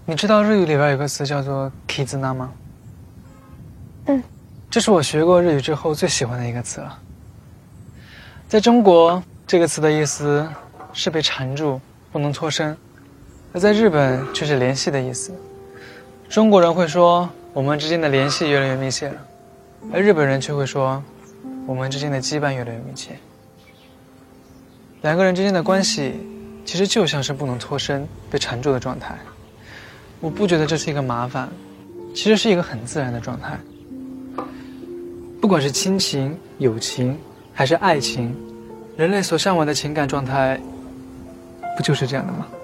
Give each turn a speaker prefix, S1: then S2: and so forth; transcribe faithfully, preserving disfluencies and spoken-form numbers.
S1: 你知道日语里边有个词叫做 kizuna 吗？
S2: 嗯，
S1: 这是我学过日语之后最喜欢的一个词了。在中国，这个词的意思是被缠住，不能脱身；而在日本却是联系的意思。中国人会说我们之间的联系越来越密切了，而日本人却会说我们之间的羁绊越来越密切。两个人之间的关系其实就像是不能脱身、被缠住的状态。我不觉得这是一个麻烦，其实是一个很自然的状态。不管是亲情、友情还是爱情，人类所向往的情感状态不就是这样的吗？